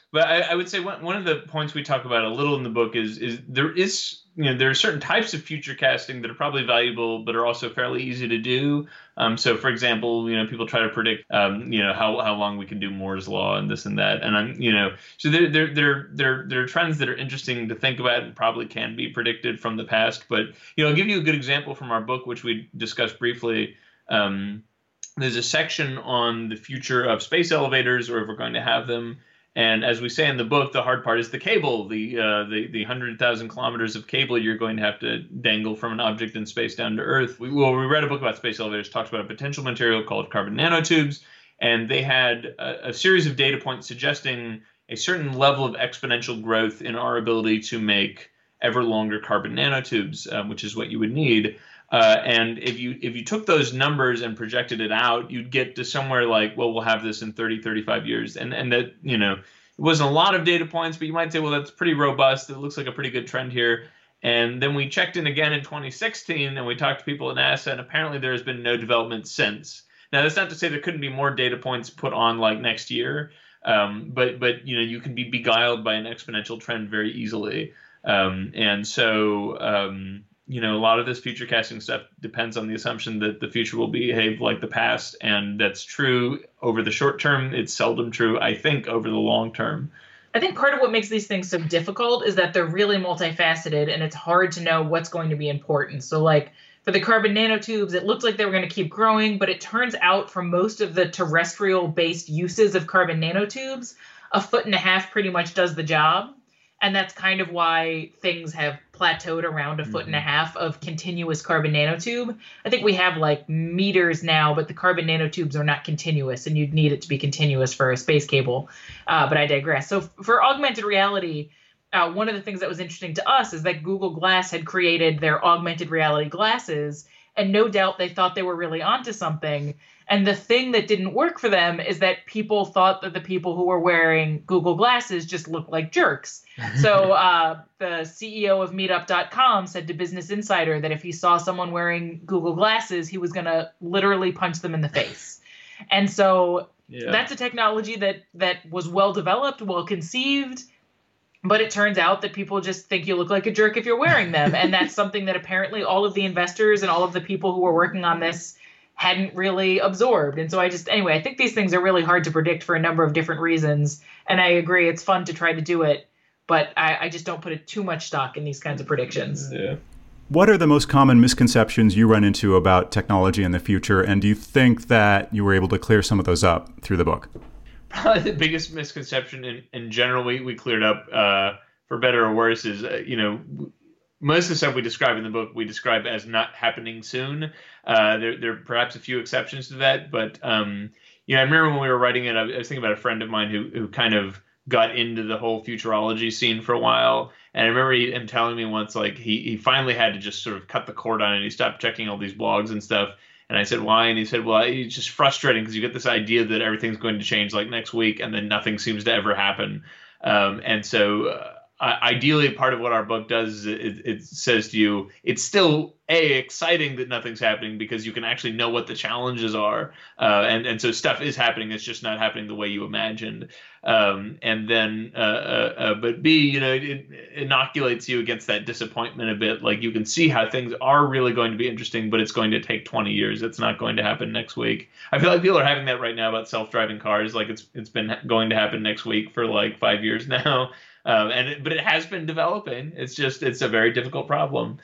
But I, I would say one, one of the points we talk about a little in the book is is there is you know there are certain types of future casting that are probably valuable but are also fairly easy to do. Um, so for example, you know people try to predict um, you know how, how long we can do Moore's law and this and that, and I'm you know so there there there there there are trends that are interesting to think about and probably can be predicted from the past. But you know I'll give you a good example from our book, which we discussed briefly. Um, there's a section on the future of space elevators, or if we're going to have them. And as we say in the book, the hard part is the cable, the uh, the the hundred thousand kilometers of cable you're going to have to dangle from an object in space down to Earth. We, well, we read a book about space elevators, talks about a potential material called carbon nanotubes, and they had a, a series of data points suggesting a certain level of exponential growth in our ability to make ever longer carbon nanotubes, um, which is what you would need. Uh, and if you if you took those numbers and projected it out, you'd get to somewhere like, well, we'll have this in thirty, thirty-five years. And and that, you know, it wasn't a lot of data points, but you might say, well, that's pretty robust. It looks like a pretty good trend here. And then we checked in again in twenty sixteen and we talked to people at NASA, and apparently there has been no development since. Now, that's not to say there couldn't be more data points put on like next year, um, but but you know you can be beguiled by an exponential trend very easily. Um, and so. Um, You know, a lot of this future casting stuff depends on the assumption that the future will behave like the past, and that's true over the short term. It's seldom true, I think, over the long term. I think part of what makes these things so difficult is that they're really multifaceted, and it's hard to know what's going to be important. So, like, for the carbon nanotubes, it looked like they were going to keep growing, but it turns out for most of the terrestrial-based uses of carbon nanotubes, a foot and a half pretty much does the job. And that's kind of why things have plateaued around a foot mm-hmm. and a half of continuous carbon nanotube. I think we have like meters now, but the carbon nanotubes are not continuous, and you'd need it to be continuous for a space cable. Uh, but I digress. So for augmented reality, uh, one of the things that was interesting to us is that Google Glass had created their augmented reality glasses, and no doubt they thought they were really onto something. And the thing that didn't work for them is that people thought that the people who were wearing Google Glasses just looked like jerks. So uh, the C E O of Meetup dot com said to Business Insider that if he saw someone wearing Google Glasses, he was going to literally punch them in the face. And so yeah. that's a technology that that was well developed, well conceived, but it turns out that people just think you look like a jerk if you're wearing them. And that's something that apparently all of the investors and all of the people who were working on this hadn't really absorbed. And so I just, anyway, I think these things are really hard to predict for a number of different reasons. And I agree, it's fun to try to do it, but I, I just don't put it too much stock in these kinds of predictions. Yeah. What are the most common misconceptions you run into about technology in the future? And do you think that you were able to clear some of those up through the book? Probably the biggest misconception in, in general we, we cleared up, uh, for better or worse, is, uh, you know, most of the stuff we describe in the book, we describe as not happening soon. Uh, there, there are perhaps a few exceptions to that. But, um, you know, I remember when we were writing it, I was thinking about a friend of mine who, who kind of got into the whole futurology scene for a while. And I remember him telling me once, like, he, he finally had to just sort of cut the cord on it. He stopped checking all these blogs and stuff. And I said, why? And he said, well, it's just frustrating because you get this idea that everything's going to change like next week, and then nothing seems to ever happen. Um, and so uh, ideally, part of what our book does is it, it says to you, it's still A, exciting that nothing's happening because you can actually know what the challenges are. Uh, and, and so stuff is happening. It's just not happening the way you imagined. Um, and then, uh, uh, uh, but B, you know, it, it inoculates you against that disappointment a bit. Like you can see how things are really going to be interesting, but it's going to take twenty years. It's not going to happen next week. I feel like people are having that right now about self-driving cars. Like it's it's been going to happen next week for like five years now. Um, and it, but it has been developing. It's just it's a very difficult problem.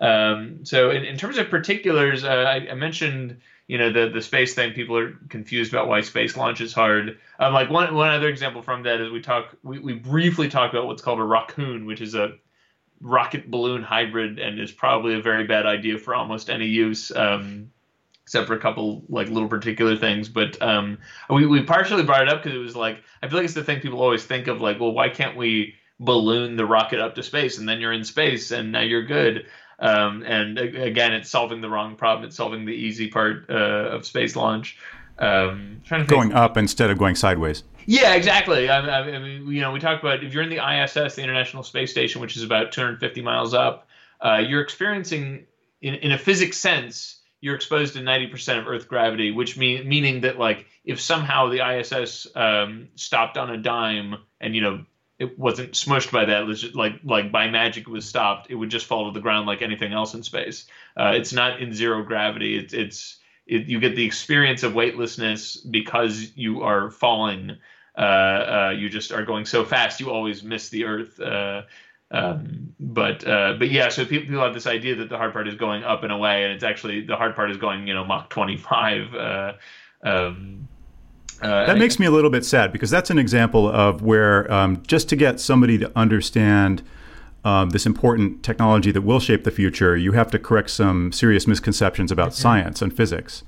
Um, so in, in terms of particulars, uh, I, I mentioned you know the the space thing. People are confused about why space launch is hard. Um, like one one other example from that is we talk we, we briefly talk about what's called a rockoon, which is a rocket balloon hybrid, and is probably a very bad idea for almost any use. Um, except for a couple like little particular things. But um, we, we partially brought it up because it was like, I feel like it's the thing people always think of, like, well, why can't we balloon the rocket up to space and then you're in space and now you're good? Um, and again, it's solving the wrong problem. It's solving the easy part uh, of space launch. Um, trying to going think. up instead of going sideways. Yeah, exactly. I, I mean, you know, we talked about if you're in the I S S, the International Space Station, which is about two hundred fifty miles up, uh, you're experiencing, in, in a physics sense, you're exposed to ninety percent of Earth gravity, which mean meaning that like if somehow the I S S um, stopped on a dime and you know it wasn't smushed by that, it was just like like by magic it was stopped, it would just fall to the ground like anything else in space. Uh, it's not in zero gravity. It's it's it, you get the experience of weightlessness because you are falling. Uh, uh, you just are going so fast, you always miss the Earth. Uh, um, but uh, but yeah, so people, people have this idea that the hard part is going up and away, and it's actually the hard part is going, you know, Mach twenty-five. Uh, um, uh, that makes me a little bit sad because that's an example of where um, just to get somebody to understand um, this important technology that will shape the future, you have to correct some serious misconceptions about mm-hmm. science and physics.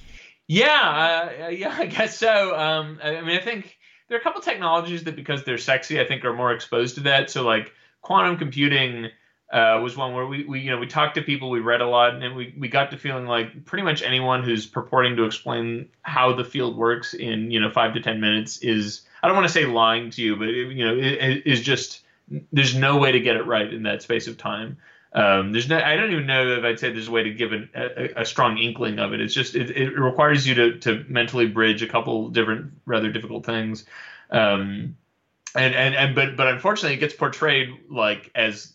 Yeah, uh, yeah, I guess so. Um, I mean, I think there are a couple technologies that, because they're sexy, I think are more exposed to that. So like quantum computing uh, was one where we, we, you know, we talked to people, we read a lot, and we, we got to feeling like pretty much anyone who's purporting to explain how the field works in, you know, five to ten minutes is, I don't want to say lying to you, but, it, you know, it, is just, there's no way to get it right in that space of time. Um, there's no, I don't even know if I'd say there's a way to give an, a, a strong inkling of it. It's just, it, it requires you to, to mentally bridge a couple different, rather difficult things. Um, and, and, and, but, but unfortunately it gets portrayed like as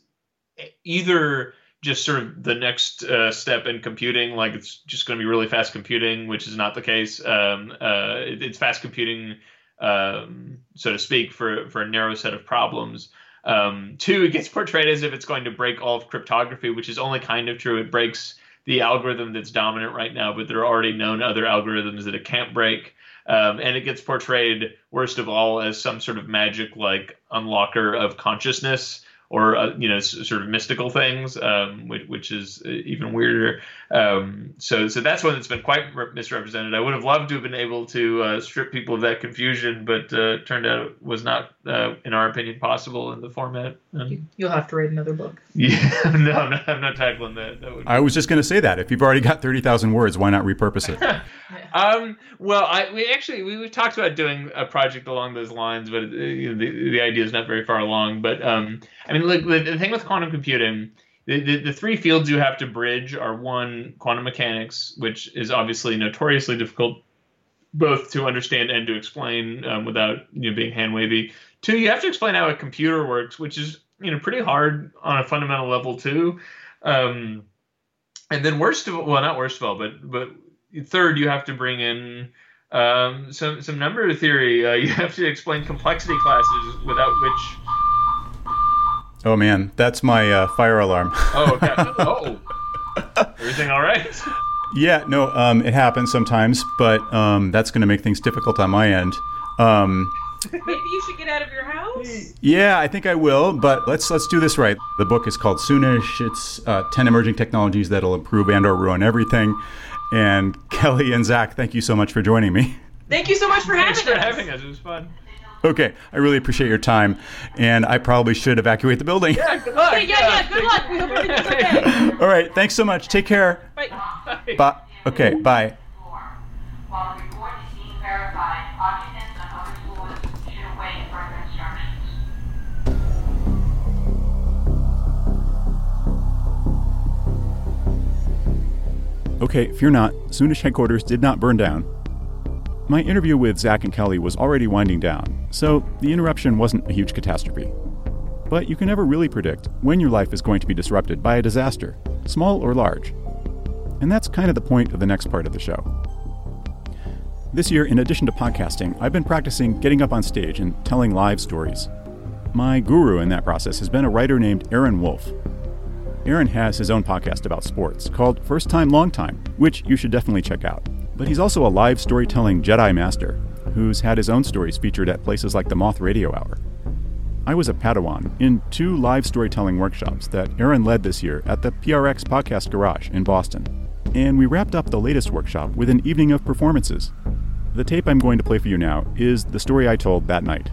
either just sort of the next uh, step in computing, like it's just going to be really fast computing, which is not the case. Um, uh, it, it's fast computing, um, so to speak, for, for a narrow set of problems. Um, two, it gets portrayed as if it's going to break all of cryptography, which is only kind of true. It breaks the algorithm that's dominant right now, but there are already known other algorithms that it can't break. Um, and it gets portrayed, worst of all, as some sort of magic, like unlocker of consciousness or, uh, you know, s- sort of mystical things, um, which, which is even weirder. Um, so so that's one that's been quite re- misrepresented. I would have loved to have been able to uh, strip people of that confusion, but uh, turned out it was not, uh, in our opinion, possible in the format. Um, You'll have to write another book. Yeah, no, I'm not, I'm not tackling that. that would I was just going to say that. If you've already got thirty thousand words, why not repurpose it? um, well, I, we actually, we, we talked about doing a project along those lines, but uh, you know, the, the idea is not very far along. But um, I mean, look, the, the thing with quantum computing, the, the, the three fields you have to bridge are, one, quantum mechanics, which is obviously notoriously difficult both to understand and to explain um, without, you know, being hand wavy. Two, you have to explain how a computer works, which is, you know, pretty hard on a fundamental level too. Um, and then worst of all, well, not worst of all, but but third, you have to bring in um, some some number theory. Uh, you have to explain complexity classes, without which. Oh man, that's my uh, fire alarm. Oh, okay. Oh, everything all right? Yeah, no, um, it happens sometimes, but um, that's going to make things difficult on my end. Um, Maybe you should get out of your house? Yeah, I think I will, but let's let's do this right. The book is called Soonish. It's uh, ten emerging technologies that'll improve and or ruin everything. And Kelly and Zach, thank you so much for joining me. Thank you so much for having Thanks for us. having us. It was fun. Okay, I really appreciate your time, and I probably should evacuate the building. Yeah, good luck. Yeah, yeah, yeah, good luck. We hope everything's okay. All right, thanks so much. Take care. Bye. Bye. Okay, bye. While the report is being verified, occupants on other floors should await further instructions. Okay, fear not. Soonish headquarters did not burn down. My interview with Zach and Kelly was already winding down, so the interruption wasn't a huge catastrophe. But you can never really predict when your life is going to be disrupted by a disaster, small or large. And that's kind of the point of the next part of the show. This year, in addition to podcasting, I've been practicing getting up on stage and telling live stories. My guru in that process has been a writer named Aaron Wolf. Aaron has his own podcast about sports called First Time Long Time, which you should definitely check out. But he's also a live storytelling Jedi master who's had his own stories featured at places like the Moth Radio Hour. I was a Padawan in two live storytelling workshops that Aaron led this year at the P R X Podcast Garage in Boston. And we wrapped up the latest workshop with an evening of performances. The tape I'm going to play for you now is the story I told that night.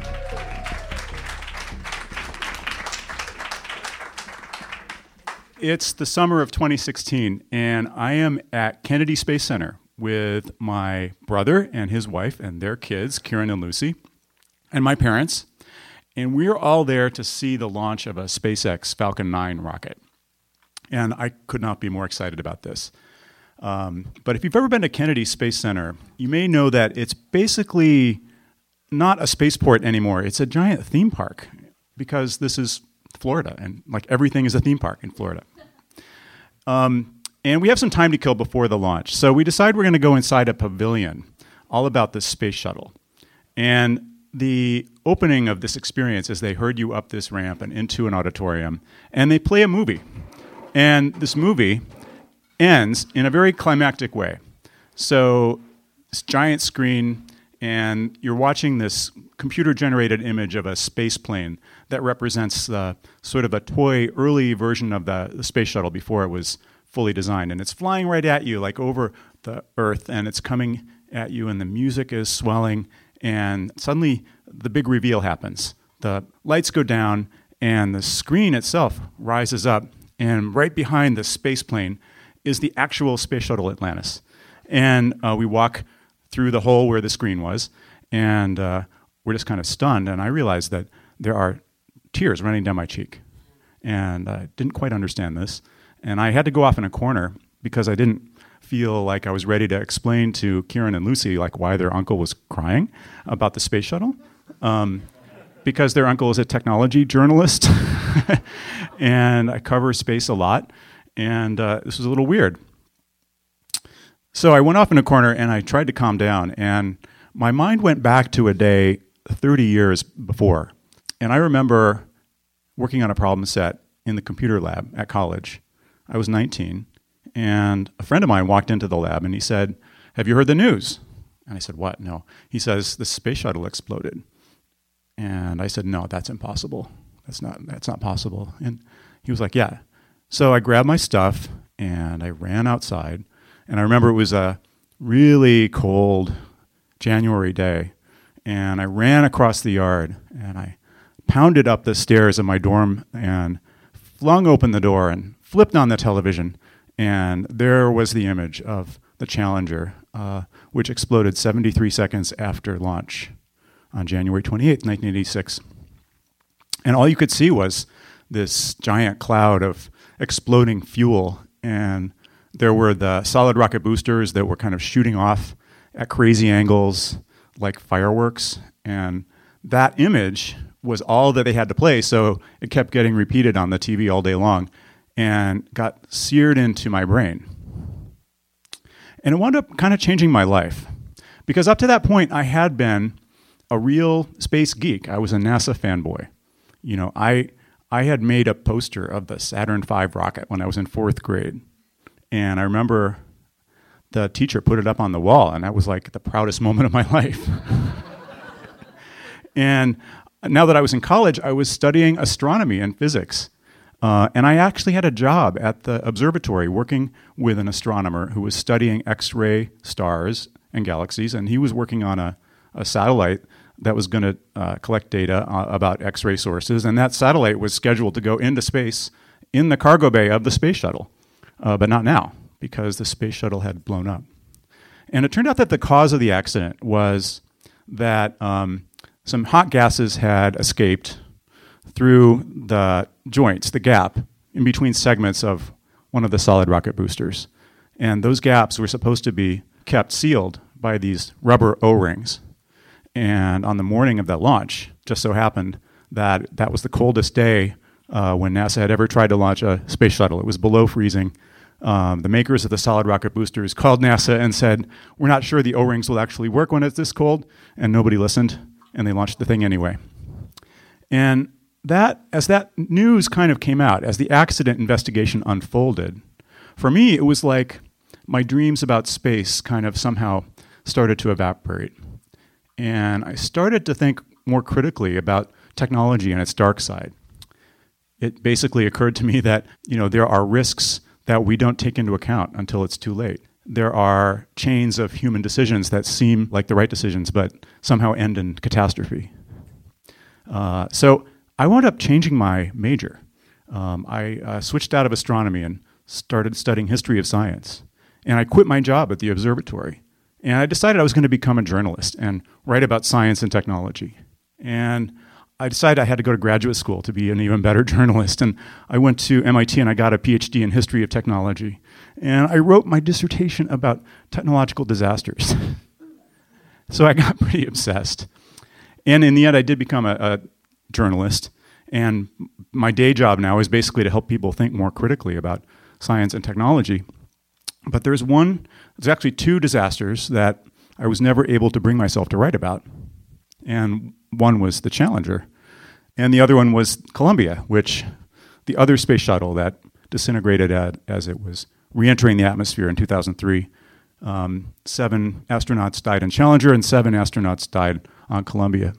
It's the summer of twenty sixteen, and I am at Kennedy Space Center with my brother and his wife and their kids, Kieran and Lucy, and my parents. And we're all there to see the launch of a SpaceX Falcon nine rocket. And I could not be more excited about this. Um, but if you've ever been to Kennedy Space Center, you may know that it's basically not a spaceport anymore. It's a giant theme park because this is Florida, and like everything is a theme park in Florida. Um, and we have some time to kill before the launch. So we decide we're going to go inside a pavilion all about this space shuttle. And the opening of this experience is they herd you up this ramp and into an auditorium, and they play a movie. And this movie ends in a very climactic way. So this giant screen, and you're watching this computer-generated image of a space plane that represents uh, sort of a toy early version of the, the space shuttle before it was fully designed. And it's flying right at you, like over the Earth, and it's coming at you, and the music is swelling, and suddenly the big reveal happens. The lights go down, and the screen itself rises up, and right behind the space plane is the actual Space Shuttle Atlantis. And uh, we walk through the hole where the screen was, and uh, we're just kind of stunned, and I realized that there are tears running down my cheek. And I didn't quite understand this, and I had to go off in a corner because I didn't feel like I was ready to explain to Kieran and Lucy like why their uncle was crying about the space shuttle. Um, because their uncle is a technology journalist, and I cover space a lot, and uh, this was a little weird. So I went off in a corner, and I tried to calm down, and my mind went back to a day thirty years before. And I remember working on a problem set in the computer lab at college. I was nineteen, and a friend of mine walked into the lab, and he said, "Have you heard the news?" And I said, "What?" "No." He says, "The space shuttle exploded." And I said, "No, that's impossible. That's not, that's not possible." And he was like, "Yeah." So I grabbed my stuff, and I ran outside. And I remember it was a really cold January day. And I ran across the yard, and I pounded up the stairs of my dorm and flung open the door and flipped on the television. And there was the image of the Challenger, uh, which exploded seventy-three seconds after launch on January twenty-eighth, nineteen eighty-six. And all you could see was this giant cloud of exploding fuel, and there were the solid rocket boosters that were kind of shooting off at crazy angles like fireworks. And that image was all that they had to play, so it kept getting repeated on the T V all day long and got seared into my brain. And it wound up kind of changing my life, because up to that point, I had been a real space geek. I was a NASA fanboy. You know, I I had made a poster of the Saturn five rocket when I was in fourth grade. And I remember the teacher put it up on the wall, and that was like the proudest moment of my life. And now that I was in college, I was studying astronomy and physics. Uh, and I actually had a job at the observatory working with an astronomer who was studying X-ray stars and galaxies, and he was working on a, a satellite that was going to uh, collect data uh, about X-ray sources, and that satellite was scheduled to go into space in the cargo bay of the space shuttle, uh, but not now, because the space shuttle had blown up. And it turned out that the cause of the accident was that um, some hot gases had escaped through the joints, the gap in between segments of one of the solid rocket boosters. And those gaps were supposed to be kept sealed by these rubber O-rings. And on the morning of that launch, just so happened that that was the coldest day uh, when NASA had ever tried to launch a space shuttle. It was below freezing. Um, the makers of the solid rocket boosters called NASA and said, "We're not sure the O-rings will actually work when it's this cold," and nobody listened, and they launched the thing anyway. And that, as that news kind of came out, as the accident investigation unfolded, for me it was like my dreams about space kind of somehow started to evaporate. And I started to think more critically about technology and its dark side. It basically occurred to me that, you know, there are risks that we don't take into account until it's too late. There are chains of human decisions that seem like the right decisions, but somehow end in catastrophe. Uh, so I wound up changing my major. Um, I uh, switched out of astronomy and started studying history of science. And I quit my job at the observatory. And I decided I was going to become a journalist and write about science and technology. And I decided I had to go to graduate school to be an even better journalist. And I went to M I T and I got a P H D in history of technology. And I wrote my dissertation about technological disasters. So I got pretty obsessed. And in the end, I did become a, a journalist. And my day job now is basically to help people think more critically about science and technology. But there's one, there's actually two disasters that I was never able to bring myself to write about. And one was the Challenger, and the other one was Columbia, which the other space shuttle that disintegrated at, as it was re-entering the atmosphere in two thousand three. Um, seven astronauts died in Challenger, and seven astronauts died on Columbia.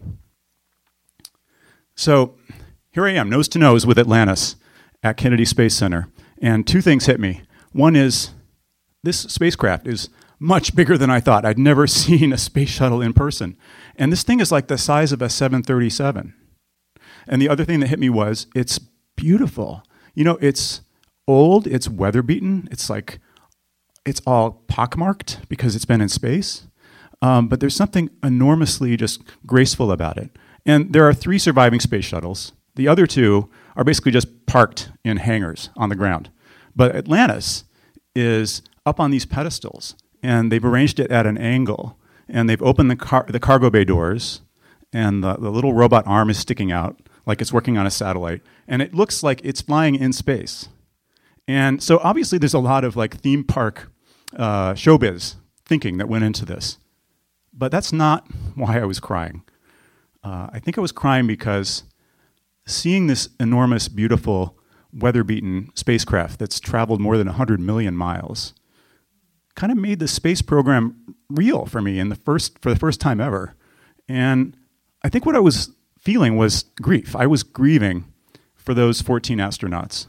So here I am, nose to nose with Atlantis at Kennedy Space Center, and two things hit me. One is this spacecraft is much bigger than I thought. I'd never seen a space shuttle in person. And this thing is like the size of a seven thirty-seven. And the other thing that hit me was it's beautiful. You know, it's old, it's weather beaten, it's like, it's all pockmarked because it's been in space. Um, but there's something enormously just graceful about it. And there are three surviving space shuttles. The other two are basically just parked in hangars on the ground. But Atlantis is up on these pedestals, and they've arranged it at an angle. And they've opened the car- the cargo bay doors, and the, the little robot arm is sticking out like it's working on a satellite. And it looks like it's flying in space. And so obviously there's a lot of like theme park uh, showbiz thinking that went into this. But that's not why I was crying. Uh, I think I was crying because seeing this enormous, beautiful, weather-beaten spacecraft that's traveled more than one hundred million miles kind of made the space program real for me in the first for the first time ever. And I think what I was feeling was grief. I was grieving for those fourteen astronauts.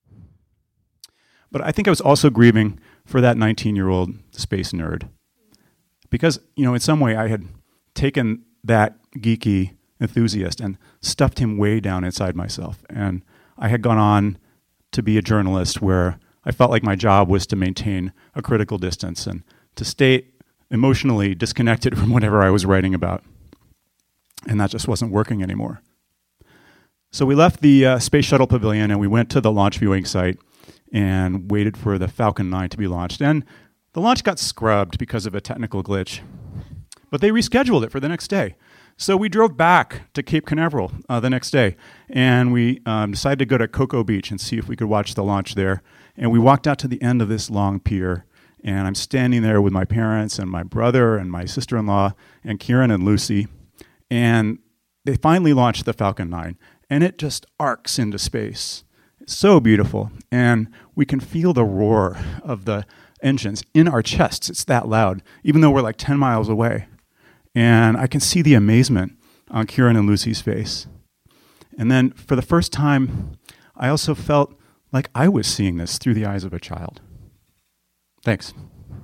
But I think I was also grieving for that nineteen-year-old space nerd. Because, you know, in some way I had taken that geeky enthusiast and stuffed him way down inside myself. And I had gone on to be a journalist where I felt like my job was to maintain a critical distance and to stay emotionally disconnected from whatever I was writing about. And that just wasn't working anymore. So we left the uh, Space Shuttle Pavilion and we went to the launch viewing site and waited for the Falcon nine to be launched. And the launch got scrubbed because of a technical glitch. But they rescheduled it for the next day. So we drove back to Cape Canaveral uh, the next day, and we um, decided to go to Cocoa Beach and see if we could watch the launch there. And we walked out to the end of this long pier, and I'm standing there with my parents and my brother and my sister-in-law and Kieran and Lucy, and they finally launched the Falcon nine, and it just arcs into space. It's so beautiful, and we can feel the roar of the engines in our chests. It's that loud, even though we're like ten miles away. And I can see the amazement on Kieran and Lucy's face. And then for the first time, I also felt like I was seeing this through the eyes of a child. Thanks.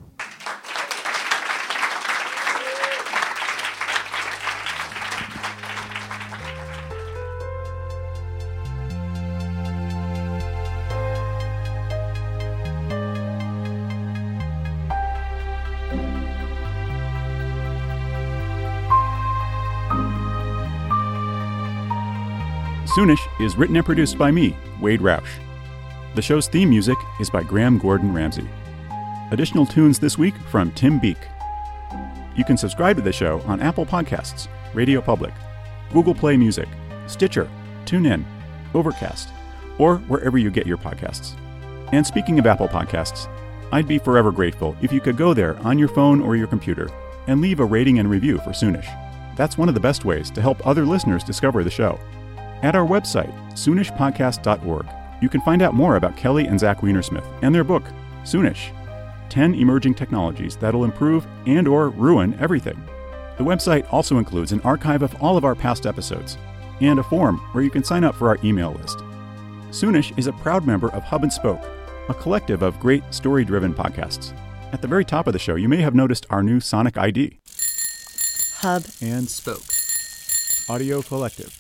Soonish is written and produced by me, Wade Roush. The show's theme music is by Graham Gordon Ramsay. Additional tunes this week from Tim Beek. You can subscribe to the show on Apple Podcasts, Radio Public, Google Play Music, Stitcher, TuneIn, Overcast, or wherever you get your podcasts. And speaking of Apple Podcasts, I'd be forever grateful if you could go there on your phone or your computer and leave a rating and review for Soonish. That's one of the best ways to help other listeners discover the show. At our website, soonish podcast dot org, you can find out more about Kelly and Zach Weinersmith and their book, Soonish, ten Emerging Technologies That'll Improve and or Ruin Everything. The website also includes an archive of all of our past episodes and a form where you can sign up for our email list. Soonish is a proud member of Hub and Spoke, a collective of great story-driven podcasts. At the very top of the show, you may have noticed our new Sonic I D. Hub and Spoke. Audio Collective.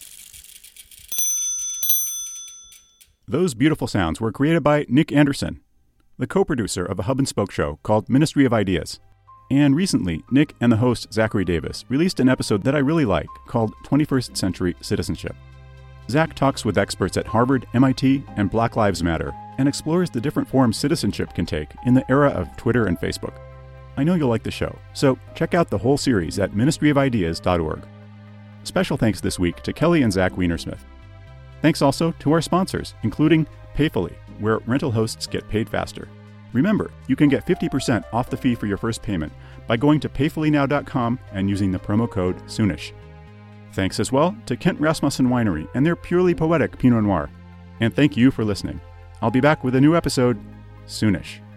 Those beautiful sounds were created by Nick Anderson, the co-producer of a Hub and Spoke show called Ministry of Ideas. And recently, Nick and the host Zachary Davis released an episode that I really like called twenty-first Century Citizenship. Zach talks with experts at Harvard, M I T, and Black Lives Matter and explores the different forms citizenship can take in the era of Twitter and Facebook. I know you'll like the show, so check out the whole series at ministry of ideas dot org. Special thanks this week to Kelly and Zach Weinersmith. Thanks also to our sponsors, including Payfully, where rental hosts get paid faster. Remember, you can get fifty percent off the fee for your first payment by going to payfully now dot com and using the promo code Soonish. Thanks as well to Kent Rasmussen Winery and their purely poetic Pinot Noir. And thank you for listening. I'll be back with a new episode soonish.